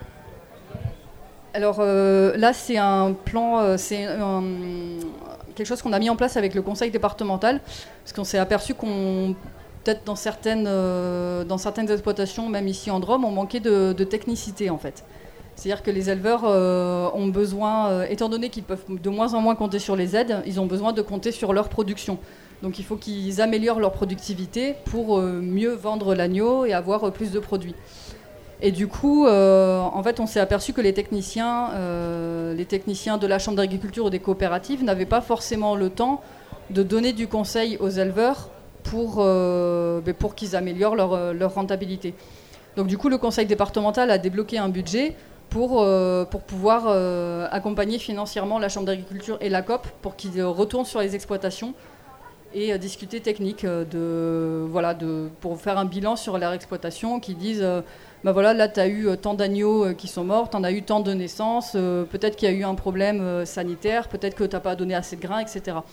Alors euh, là, c'est un plan, euh, c'est un, quelque chose qu'on a mis en place avec le conseil départemental, parce qu'on s'est aperçu qu'on, peut-être dans certaines, euh, dans certaines exploitations, même ici en Drôme, on manquait de, de technicité en fait. C'est-à-dire que les éleveurs euh, ont besoin, euh, étant donné qu'ils peuvent de moins en moins compter sur les aides, ils ont besoin de compter sur leur production. Donc il faut qu'ils améliorent leur productivité pour euh, mieux vendre l'agneau et avoir euh, plus de produits. Et du coup, euh, en fait, on s'est aperçu que les techniciens, euh, les techniciens de la Chambre d'agriculture ou des coopératives n'avaient pas forcément le temps de donner du conseil aux éleveurs pour, euh, pour qu'ils améliorent leur, leur rentabilité. Donc du coup, le conseil départemental a débloqué un budget pour, euh, pour pouvoir euh, accompagner financièrement la Chambre d'agriculture et la COP pour qu'ils retournent sur les exploitations et euh, discuter technique euh, de, voilà, de, pour faire un bilan sur leur exploitation, qui disent euh, bah voilà, là tu as eu euh, tant d'agneaux euh, qui sont morts, tu en as eu tant de naissances, euh, peut-être qu'il y a eu un problème euh, sanitaire, peut-être que tu n'as pas donné assez de grains, et cetera.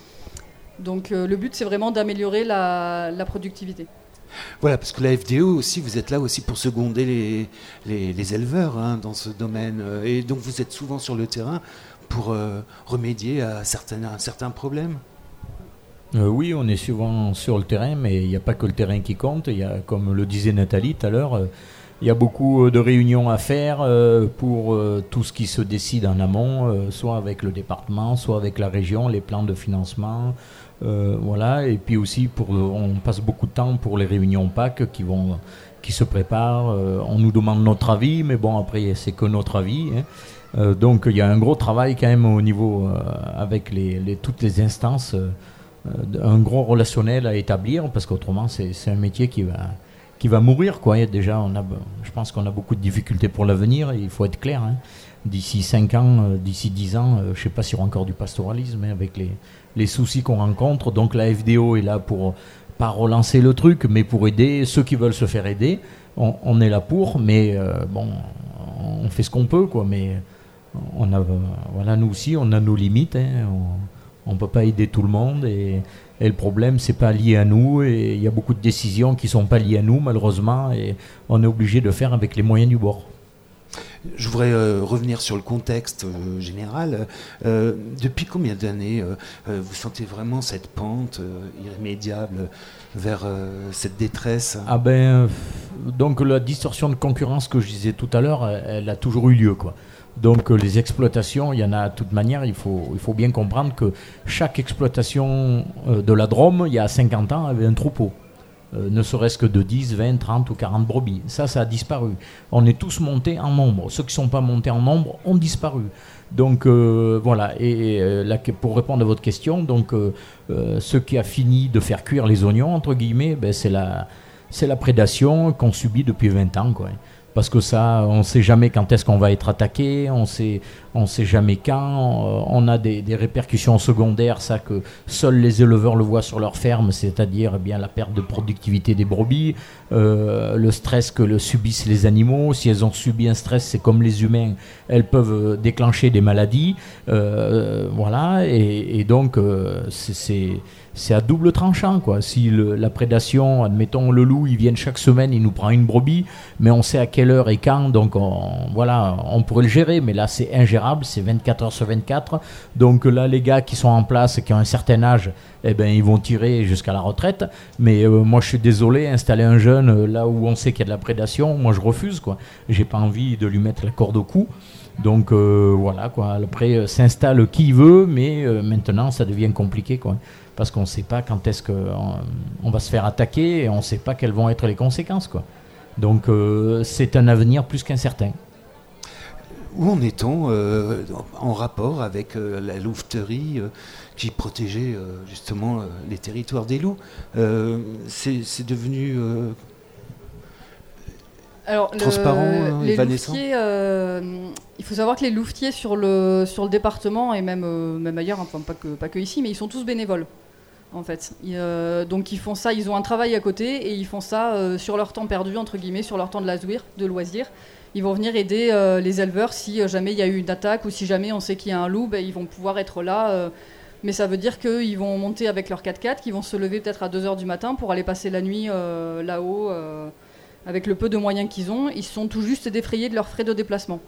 Donc euh, le but, c'est vraiment d'améliorer la, la productivité. Voilà, parce que la F D O aussi, vous êtes là aussi pour seconder les, les, les éleveurs hein, dans ce domaine. Et donc vous êtes souvent sur le terrain pour euh, remédier à certains, à certains problèmes. Euh, oui, on est souvent sur le terrain, mais il n'y a pas que le terrain qui compte. Il y a, comme le disait Nathalie tout à l'heure, euh, il y a beaucoup de réunions à faire euh, pour euh, tout ce qui se décide en amont, euh, soit avec le département, soit avec la région, les plans de financement. Euh, voilà, et puis aussi pour, on passe beaucoup de temps pour les réunions P A C qui vont, qui se préparent. Euh, on nous demande notre avis, mais bon après c'est que notre avis. Hein. Euh, donc il y a un gros travail quand même au niveau euh, avec les, les, toutes les instances, euh, un gros relationnel à établir parce qu'autrement c'est, c'est un métier qui va, qui va mourir quoi. Et déjà on a, je pense qu'on a beaucoup de difficultés pour l'avenir et il faut être clair. Hein. D'ici cinq ans, euh, d'ici dix ans, euh, je ne sais pas s'il y aura encore du pastoralisme hein, avec les les soucis qu'on rencontre. Donc la F D O est là pour, pas relancer le truc, mais pour aider ceux qui veulent se faire aider. On, on est là pour, mais euh, bon, on fait ce qu'on peut, quoi. Mais on a, voilà, nous aussi, on a nos limites. Hein. On ne peut pas aider tout le monde. Et, et le problème, c'est pas lié à nous. Et il y a beaucoup de décisions qui ne sont pas liées à nous, malheureusement. Et on est obligé de faire avec les moyens du bord. Je voudrais euh, revenir sur le contexte euh, général. Euh, depuis combien d'années euh, euh, vous sentez vraiment cette pente euh, irrémédiable vers euh, cette détresse ? Ah ben, donc la distorsion de concurrence que je disais tout à l'heure, elle, elle a toujours eu lieu, quoi. Donc les exploitations, il y en a de toute manière, il faut, il faut bien comprendre que chaque exploitation euh, de la Drôme, il y a cinquante ans, avait un troupeau. Euh, ne serait-ce que de dix, vingt, trente ou quarante brebis. Ça, ça a disparu. On est tous montés en nombre. Ceux qui ne sont pas montés en nombre ont disparu. Donc euh, voilà, et, et euh, là, pour répondre à votre question, donc, euh, euh, ce qui a fini de faire cuire les oignons, entre guillemets, ben, c'est, la, c'est la prédation qu'on subit depuis vingt ans, quoi. Parce que ça, on ne sait jamais quand est-ce qu'on va être attaqué, on sait, on sait jamais quand, on a des, des répercussions secondaires, ça que seuls les éleveurs le voient sur leur ferme, c'est-à-dire eh bien, la perte de productivité des brebis, euh, le stress que le subissent les animaux. Si elles ont subi un stress, c'est comme les humains, elles peuvent déclencher des maladies, euh, voilà, et, et donc euh, c'est... c'est c'est à double tranchant, quoi. Si le, la prédation, admettons le loup, il vient chaque semaine, il nous prend une brebis, mais on sait à quelle heure et quand, donc on, voilà, on pourrait le gérer, mais là c'est ingérable, c'est vingt-quatre heures sur vingt-quatre. Donc là, les gars qui sont en place, qui ont un certain âge, eh ben ils vont tirer jusqu'à la retraite. Mais euh, moi, je suis désolé, installer un jeune euh, là où on sait qu'il y a de la prédation, moi je refuse, quoi. J'ai pas envie de lui mettre la corde au cou. Donc euh, voilà, quoi. Après euh, s'installe qui veut, mais euh, maintenant ça devient compliqué, quoi. Parce qu'on ne sait pas quand est-ce qu'on on va se faire attaquer et on ne sait pas quelles vont être les conséquences, quoi. Donc euh, c'est un avenir plus qu'incertain. où en est-on euh, en rapport avec euh, la louveterie euh, qui protégeait euh, justement euh, les territoires des loups euh, c'est, c'est devenu euh, Alors, transparent, le, les louvetiers, euh, il faut savoir que les louvetiers sur le, sur le département et même, euh, même ailleurs, enfin pas que, pas que ici, mais ils sont tous bénévoles. En fait, ils, euh, donc ils font ça, ils ont un travail à côté et ils font ça euh, sur leur temps perdu entre guillemets, sur leur temps de loisir, de loisir. Ils vont venir aider euh, les éleveurs si euh, jamais il y a eu une attaque ou si jamais on sait qu'il y a un loup, ben, ils vont pouvoir être là. Euh, mais ça veut dire qu'ils vont monter avec leur quatre-quatre, qu'ils vont se lever peut-être à deux heures du matin pour aller passer la nuit euh, là-haut euh, avec le peu de moyens qu'ils ont. Ils sont tout juste défrayés de leurs frais de déplacement.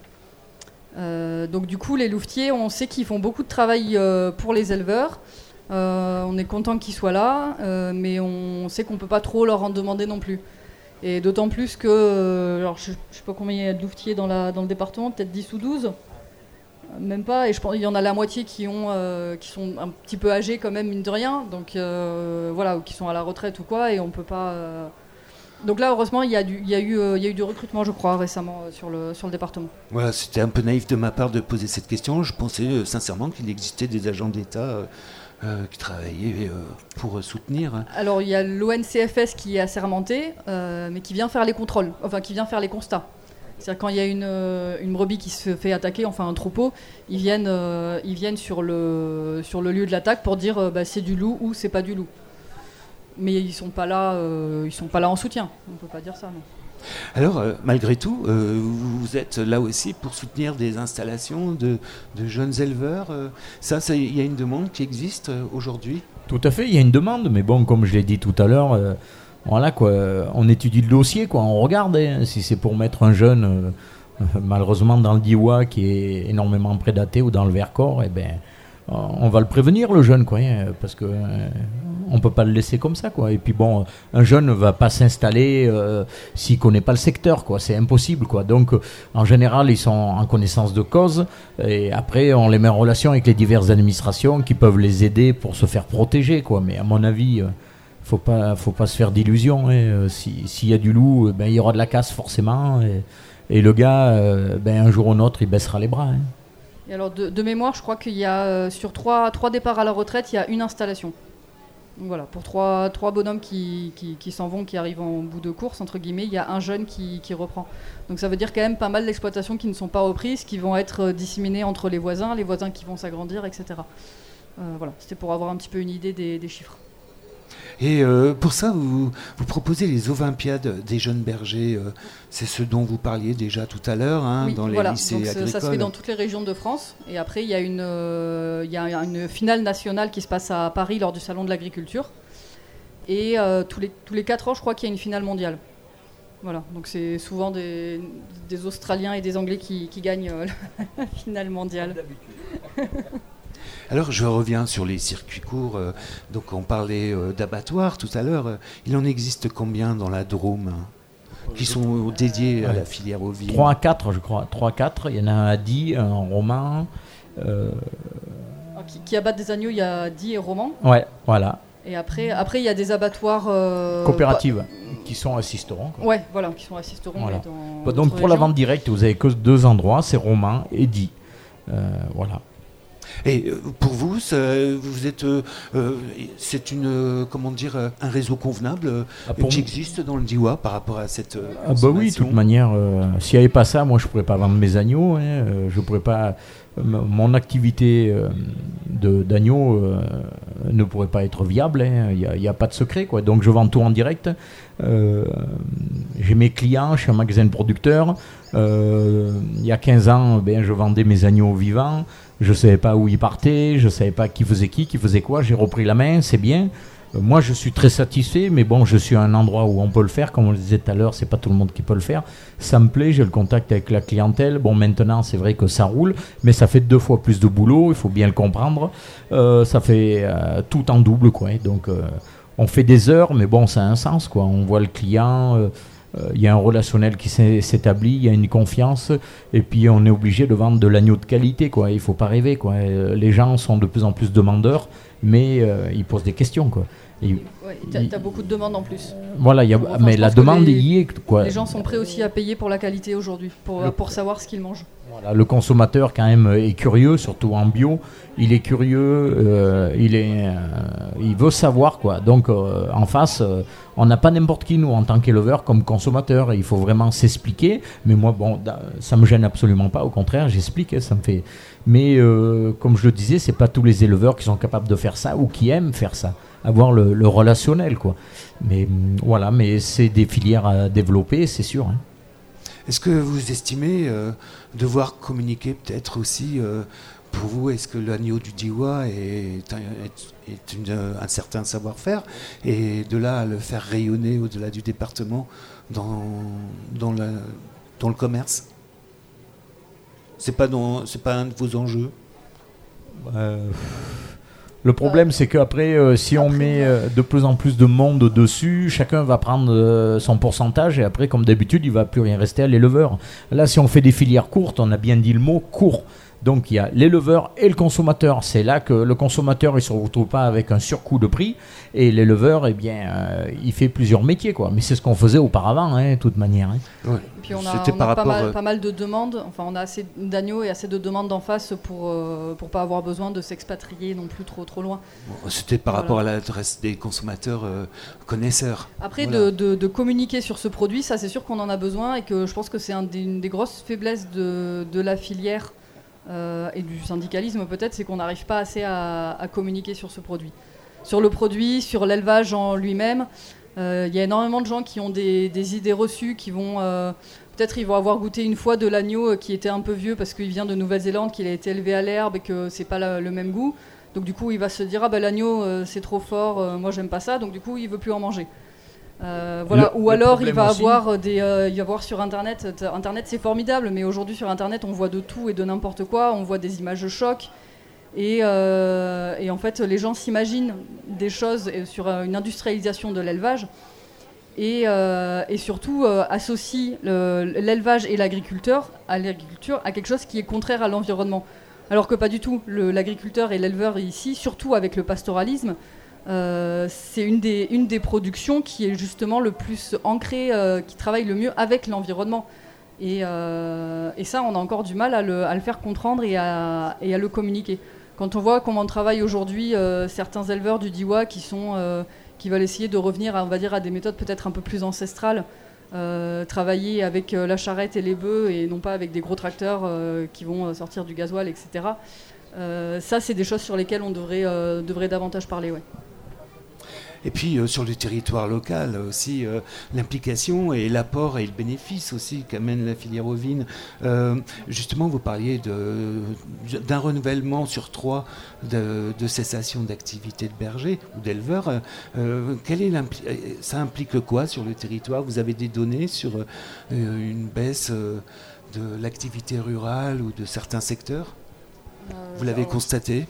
Euh, donc du coup, les louvetiers, on sait qu'ils font beaucoup de travail euh, pour les éleveurs. Euh, on est content qu'ils soient là, euh, mais on sait qu'on ne peut pas trop leur en demander non plus. Et d'autant plus que, euh, alors je ne sais pas combien il y a de louvetiers dans, la, dans le département, peut-être dix ou douze, même pas, et je pense qu'il y en a la moitié qui, ont, euh, qui sont un petit peu âgés quand même, mine de rien, donc euh, voilà, ou qui sont à la retraite ou quoi, et on peut pas... Euh... Donc là, heureusement, il y a, du, il y a eu, euh, il y a eu du recrutement, je crois, récemment euh, sur, le, sur le département. Voilà, c'était un peu naïf de ma part de poser cette question. Je pensais euh, sincèrement qu'il existait des agents d'État euh, euh, qui travaillaient euh, pour soutenir. Hein. Alors, il y a l'O N C F S qui est assermenté, euh, mais qui vient faire les contrôles, enfin, qui vient faire les constats. C'est-à-dire quand il y a une, une brebis qui se fait attaquer, enfin un troupeau, ils viennent, euh, ils viennent sur, le, sur le lieu de l'attaque pour dire euh, bah, c'est du loup ou c'est pas du loup. Mais ils sont pas là, euh, ils sont pas là en soutien. On peut pas dire ça, non. Alors, euh, malgré tout, euh, vous êtes là aussi pour soutenir des installations de, de jeunes éleveurs. Euh, ça, il y a une demande qui existe euh, aujourd'hui. Tout à fait, il y a une demande, mais bon, comme je l'ai dit tout à l'heure, euh, voilà quoi, on étudie le dossier, quoi, on regarde. Hein, si c'est pour mettre un jeune, euh, malheureusement dans le Diois qui est énormément prédaté ou dans le Vercors, eh ben, on va le prévenir le jeune, quoi, hein, parce que euh, on peut pas le laisser comme ça, quoi. Et puis bon, un jeune ne va pas s'installer euh, s'il connaît pas le secteur, quoi. C'est impossible, quoi. Donc, euh, en général, ils sont en connaissance de cause. Et après, on les met en relation avec les diverses administrations qui peuvent les aider pour se faire protéger, quoi. Mais à mon avis, euh, faut pas, faut pas se faire d'illusions. Hein. Si, s'il y a du loup, ben il y aura de la casse forcément. Et, et le gars, euh, ben un jour ou l'autre, il baissera les bras. Hein. Et alors, de, de mémoire, je crois qu'il y a euh, sur trois, trois départs à la retraite, il y a une installation. Donc voilà, pour trois, trois bonhommes qui, qui, qui s'en vont, qui arrivent en bout de course, entre guillemets, il y a un jeune qui, qui reprend. Donc ça veut dire quand même pas mal d'exploitations qui ne sont pas reprises, qui vont être disséminées entre les voisins, les voisins qui vont s'agrandir, et cetera. Euh, voilà, c'était pour avoir un petit peu une idée des, des chiffres. Et euh, pour ça, vous, vous proposez les Olympiades des jeunes bergers. Euh, c'est ce dont vous parliez déjà tout à l'heure, hein, oui, dans les voilà. lycées Donc, agricoles. Ça se fait dans toutes les régions de France. Et après, il y a une, euh, il y a une finale nationale qui se passe à Paris lors du Salon de l'Agriculture. Et euh, tous les, tous les quatre ans, je crois qu'il y a une finale mondiale. Voilà, donc c'est souvent des, des Australiens et des Anglais qui, qui gagnent euh, la finale mondiale. Alors je reviens sur les circuits courts. Euh, donc on parlait euh, d'abattoirs tout à l'heure. Il en existe combien dans la Drôme hein, qui sont dédiés euh, à la filière ovine? trois à quatre, je crois. trois à quatre. Il y en a un à Die, un Romain. Euh... Qui, qui abattent des agneaux, il y a Die et Roman. Ouais, voilà. Et après, après, il y a des abattoirs... Euh, coopératives, bah, qui sont assisteront. Quoi. Ouais, voilà, qui sont assisteront. Voilà. Dans bah, donc pour régions. La vente directe, vous avez que deux endroits, c'est Romain et Die. Euh, voilà. Et pour vous, ça, vous êtes, euh, c'est une, euh, comment dire, un réseau convenable euh, ah, qui existe dans le Diois par rapport à cette euh, ah bah oui, de toute manière, euh, s'il n'y avait pas ça, moi je ne pourrais pas vendre mes agneaux. Hein, euh, je pourrais pas, euh, mon activité euh, de, d'agneaux euh, ne pourrait pas être viable. Il n'y a, a pas de secret, quoi. Donc je vends tout en direct. Euh, j'ai mes clients, je suis un magasin de producteurs. Euh, il y a quinze ans, ben, je vendais mes agneaux vivants. Je ne savais pas où ils partaient, je ne savais pas qui faisait qui, qui faisait quoi. J'ai repris la main, c'est bien. Euh, moi, je suis très satisfait, mais bon, je suis à un endroit où on peut le faire. Comme on le disait tout à l'heure, c'est pas tout le monde qui peut le faire. Ça me plaît, j'ai le contact avec la clientèle. Bon, maintenant, c'est vrai que ça roule, mais ça fait deux fois plus de boulot, il faut bien le comprendre. Euh, ça fait euh, tout en double, quoi. Donc, euh, on fait des heures, mais bon, ça a un sens, quoi. On voit le client... Euh, il y a un relationnel qui s'établit, il y a une confiance, et puis on est obligé de vendre de l'agneau de qualité, quoi. Il ne faut pas rêver, quoi. Les gens sont de plus en plus demandeurs, mais euh, ils posent des questions, quoi. Et, ouais, tu as beaucoup de demandes en plus. Voilà, y a, enfin, mais la demande les, y est. Quoi. Les gens sont prêts aussi à payer pour la qualité aujourd'hui, pour, le, pour savoir ce qu'ils mangent. Voilà, le consommateur quand même est curieux, surtout en bio. Il est curieux, euh, il, est, euh, il veut savoir quoi. Donc euh, en face, euh, on n'a pas n'importe qui nous en tant qu'éleveur comme consommateur. Il faut vraiment s'expliquer. Mais moi, bon, ça me gêne absolument pas. Au contraire, j'explique. Ça me fait. Mais euh, comme je le disais, c'est pas tous les éleveurs qui sont capables de faire ça ou qui aiment faire ça, avoir le, le relationnel quoi. Mais voilà, mais c'est des filières à développer, c'est sûr. Hein. Est-ce que vous estimez euh, devoir communiquer peut-être aussi euh, pour vous, est-ce que l'agneau du Diois est, est, est une, un certain savoir-faire et de là à le faire rayonner au-delà du département dans, dans, la, dans le commerce? C'est pas, dans, c'est pas un de vos enjeux? euh... Le problème, c'est qu'après, euh, si on met euh, de plus en plus de monde dessus, chacun va prendre euh, son pourcentage et après, comme d'habitude, il ne va plus rien rester à l'éleveur. Là, si on fait des filières courtes, on a bien dit le mot court. Donc, il y a l'éleveur et le consommateur. C'est là que le consommateur, il ne se retrouve pas avec un surcoût de prix et l'éleveur, eh bien, euh, il fait plusieurs métiers, quoi. Mais c'est ce qu'on faisait auparavant, hein, de toute manière. Hein. Ouais. Et puis, on a, on a pas, mal, pas mal de demandes. Enfin, on a assez d'agneaux et assez de demandes d'en face pour euh, pour pas avoir besoin de s'expatrier non plus trop trop loin. Bon, c'était par voilà. rapport à l'adresse des consommateurs euh, connaisseurs. Après, voilà. de, de, de communiquer sur ce produit, ça, c'est sûr qu'on en a besoin et que je pense que c'est un des, une des grosses faiblesses de, de la filière. Euh, et du syndicalisme peut-être, c'est qu'on n'arrive pas assez à, à communiquer sur ce produit. Sur le produit, sur l'élevage en lui-même, il euh, y a énormément de gens qui ont des, des idées reçues, qui vont, euh, peut-être ils vont avoir goûté une fois de l'agneau qui était un peu vieux parce qu'il vient de Nouvelle-Zélande, qu'il a été élevé à l'herbe et que c'est pas la, le même goût. Donc du coup il va se dire, ah ben l'agneau euh, c'est trop fort, euh, moi j'aime pas ça, donc du coup il veut plus en manger. Euh, voilà. le, Ou alors il va aussi. avoir des, euh, il va voir sur internet. Internet c'est formidable, mais aujourd'hui sur internet on voit de tout et de n'importe quoi. On voit des images de choc et, euh, et en fait les gens s'imaginent des choses sur une industrialisation de l'élevage et, euh, et surtout euh, associent le, l'élevage et l'agriculteur à l'agriculture à quelque chose qui est contraire à l'environnement. Alors que pas du tout. Le, l'agriculteur et l'éleveur ici, surtout avec le pastoralisme. Euh, c'est une des, une des productions qui est justement le plus ancrée, euh, qui travaille le mieux avec l'environnement. Et, euh, et ça, on a encore du mal à le, à le faire comprendre et à, et à le communiquer. Quand on voit comment travaillent aujourd'hui euh, certains éleveurs du Diois qui, sont, euh, qui veulent essayer de revenir à, on va dire, à des méthodes peut-être un peu plus ancestrales, euh, travailler avec euh, la charrette et les bœufs et non pas avec des gros tracteurs euh, qui vont sortir du gasoil, et cetera. Euh, ça, c'est des choses sur lesquelles on devrait, euh, devrait davantage parler, ouais. Et puis euh, sur le territoire local aussi, euh, l'implication et l'apport et le bénéfice aussi qu'amène la filière ovine. Euh, justement, vous parliez de, d'un renouvellement sur trois de, de cessation d'activité de berger ou d'éleveur. Euh, quel est l'impli- ça implique quoi sur le territoire? Vous avez des données sur euh, une baisse euh, de l'activité rurale ou de certains secteurs? euh, Vous l'avez alors... constaté?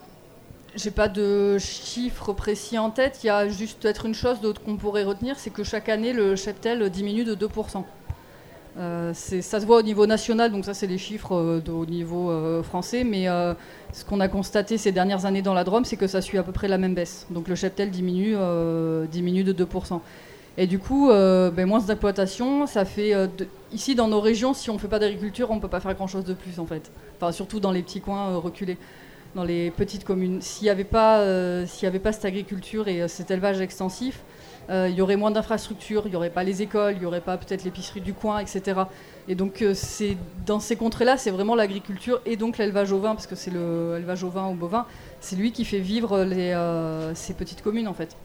J'ai pas de chiffres précis en tête. Il y a juste peut-être une chose d'autre qu'on pourrait retenir, c'est que chaque année, le cheptel diminue de deux pour cent. Euh, c'est, ça se voit au niveau national, donc ça, c'est les chiffres euh, de, au niveau euh, français. Mais euh, ce qu'on a constaté ces dernières années dans la Drôme, c'est que ça suit à peu près la même baisse. Donc le cheptel diminue, euh, diminue de deux pour cent. Et du coup, euh, ben, moins d'exploitation, ça fait... Euh, de... Ici, dans nos régions, si on ne fait pas d'agriculture, on ne peut pas faire grand-chose de plus, en fait. Enfin, surtout dans les petits coins euh, reculés. Dans les petites communes. S'il n'y avait pas, euh, s'il y avait pas cette agriculture et euh, cet élevage extensif, euh, il y aurait moins d'infrastructures, il n'y aurait pas les écoles, il n'y aurait pas peut-être l'épicerie du coin, et cetera. Et donc, euh, c'est, dans ces contrées-là, c'est vraiment l'agriculture et donc l'élevage ovin, parce que c'est l'élevage ovin ou bovin, c'est lui qui fait vivre les, euh, ces petites communes, en fait.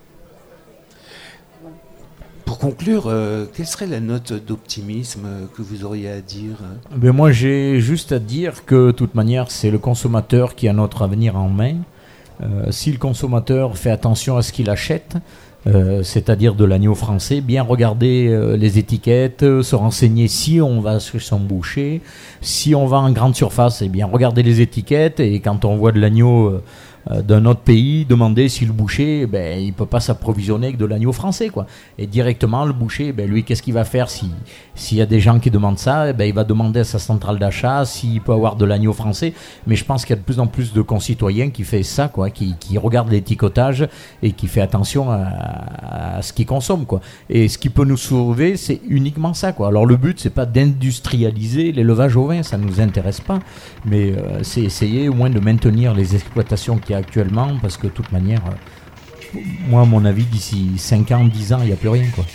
Pour conclure, euh, quelle serait la note d'optimisme que vous auriez à dire? Ben moi, j'ai juste à dire que, de toute manière, c'est le consommateur qui a notre avenir en main. Euh, si le consommateur fait attention à ce qu'il achète, euh, c'est-à-dire de l'agneau français, bien regarder euh, les étiquettes, euh, se renseigner si on va chez son boucher, si on va en grande surface, eh bien regarder les étiquettes, et quand on voit de l'agneau... Euh, euh, d'un autre pays demander si le boucher, ben, il ne peut pas s'approvisionner avec de l'agneau français, quoi. Et directement, le boucher, ben, lui, qu'est-ce qu'il va faire si, s'il y a des gens qui demandent ça, ben, il va demander à sa centrale d'achat s'il peut avoir de l'agneau français. Mais je pense qu'il y a de plus en plus de concitoyens qui fait ça, quoi, qui, qui regardent l'étiquetage et qui fait attention à, à ce qu'ils consomment, quoi. Et ce qui peut nous sauver, c'est uniquement ça, quoi. Alors le but, c'est pas d'industrialiser l'élevage ovin, ça nous intéresse pas, mais euh, c'est essayer au moins de maintenir les exploitations qu'il y a actuellement, parce que de toute manière, euh, moi à mon avis, d'ici cinq ans, dix ans, il n'y a plus rien, quoi.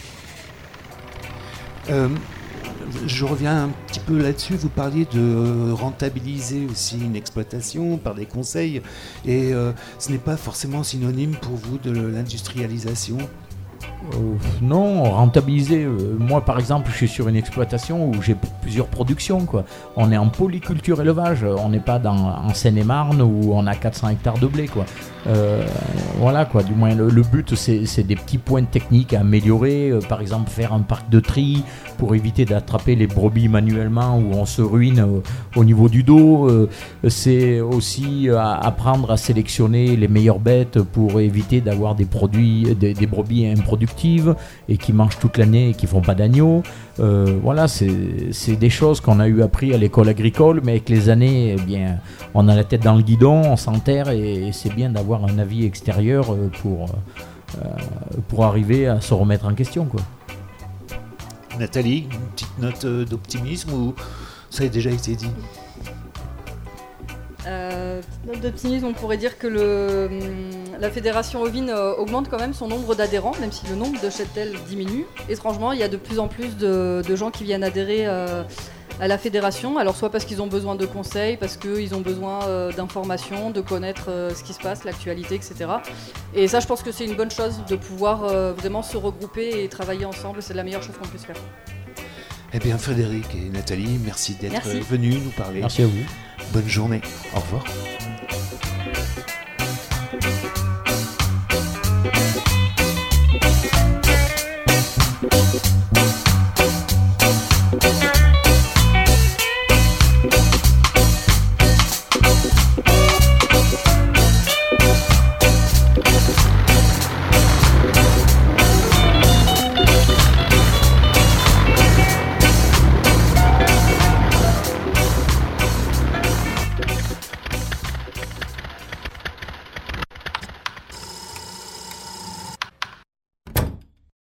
Euh, je reviens un petit peu là-dessus, vous parliez de rentabiliser aussi une exploitation par des conseils, et euh, ce n'est pas forcément synonyme pour vous de l'industrialisation? Euh, non, rentabiliser. Euh, moi, par exemple, je suis sur une exploitation où j'ai p- plusieurs productions, quoi. On est en polyculture élevage. On n'est pas dans, en Seine-et-Marne où on a quatre cents hectares de blé, quoi. Euh, voilà, quoi. Du moins, le, le but, c'est, c'est des petits points techniques à améliorer. Euh, par exemple, faire un parc de tri pour éviter d'attraper les brebis manuellement où on se ruine euh, au niveau du dos. Euh, c'est aussi euh, apprendre à sélectionner les meilleures bêtes pour éviter d'avoir des produits, des, des brebis improductives et qui mangent toute l'année et qui font pas d'agneau. Euh, voilà, c'est, c'est des choses qu'on a eu appris à l'école agricole, mais avec les années, eh bien, on a la tête dans le guidon, on s'enterre, et, et c'est bien d'avoir un avis extérieur pour, euh, pour arriver à se remettre en question, quoi. Nathalie, une petite note d'optimisme ou ça a déjà été dit? Euh, petite note d'optimisme, on pourrait dire que le, la fédération ovine euh, augmente quand même son nombre d'adhérents, même si le nombre de cheptels diminue. Étrangement, il y a de plus en plus de, de gens qui viennent adhérer euh, à la fédération, alors soit parce qu'ils ont besoin de conseils, parce qu'ils ont besoin euh, d'informations, de connaître euh, ce qui se passe, l'actualité, et cetera. Et ça, je pense que c'est une bonne chose de pouvoir euh, vraiment se regrouper et travailler ensemble, c'est la meilleure chose qu'on puisse faire. Eh bien, Frédéric et Nathalie, merci d'être Merci. venus nous parler. Merci à vous. Bonne journée. Au revoir.